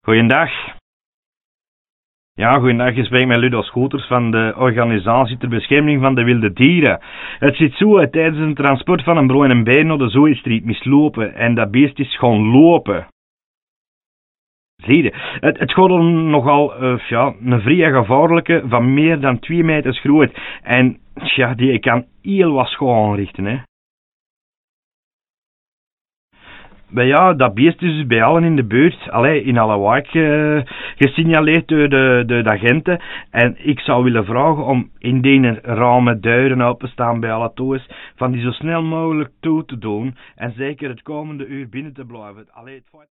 Goeiedag. Ja, goeiedag. Je spreekt met Ludo Schouters van de Organisatie ter Bescherming van de Wilde Dieren. Het zit zo, tijdens een transport van een bro en een beer naar de zoo is er iets mislopen en dat beest is gewoon lopen. Zie je, het gaat om nogal een vrij gevaarlijke van meer dan 2 meters groot. En ja, die kan heel wat schade aanrichten, hè. Maar ja, dat beest is dus bij allen in de buurt, in Allewaak, gesignaleerd door de agenten. En ik zou willen vragen om indien er ramen deuren openstaan bij alle toes, van die zo snel mogelijk toe te doen en zeker het komende uur binnen te blijven. Het